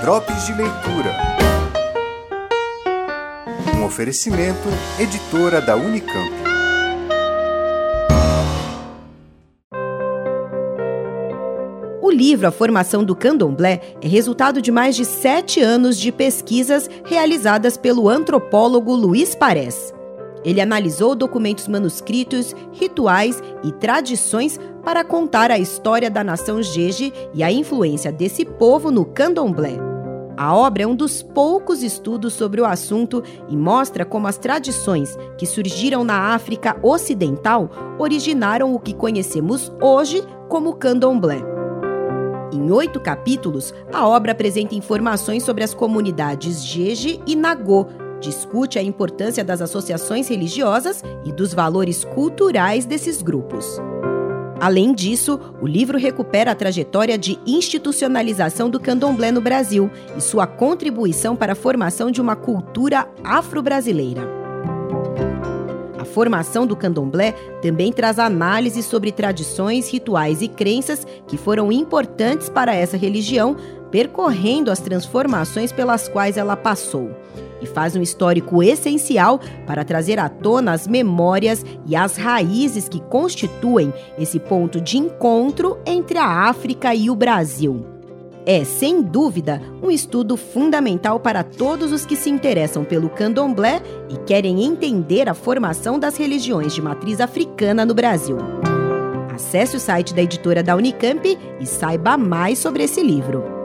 Drops de Leitura. Um oferecimento, editora da Unicamp. O livro A Formação do Candomblé é resultado de mais de 7 anos de pesquisas realizadas pelo antropólogo Luiz Parés. Ele analisou documentos manuscritos, rituais e tradições para contar a história da nação Jeje e a influência desse povo no candomblé. A obra é um dos poucos estudos sobre o assunto e mostra como as tradições que surgiram na África Ocidental originaram o que conhecemos hoje como candomblé. Em 8 capítulos, a obra apresenta informações sobre as comunidades Jeje e Nagô, discute a importância das associações religiosas e dos valores culturais desses grupos. Além disso, o livro recupera a trajetória de institucionalização do candomblé no Brasil e sua contribuição para a formação de uma cultura afro-brasileira. A formação do candomblé também traz análise sobre tradições, rituais e crenças que foram importantes para essa religião, percorrendo as transformações pelas quais ela passou. E faz um histórico essencial para trazer à tona as memórias e as raízes que constituem esse ponto de encontro entre a África e o Brasil. É, sem dúvida, um estudo fundamental para todos os que se interessam pelo candomblé e querem entender a formação das religiões de matriz africana no Brasil. Acesse o site da editora da Unicamp e saiba mais sobre esse livro.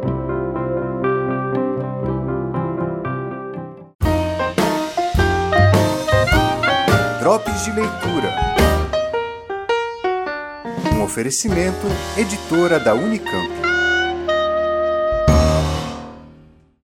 Drops de Leitura. Um oferecimento, editora da Unicamp.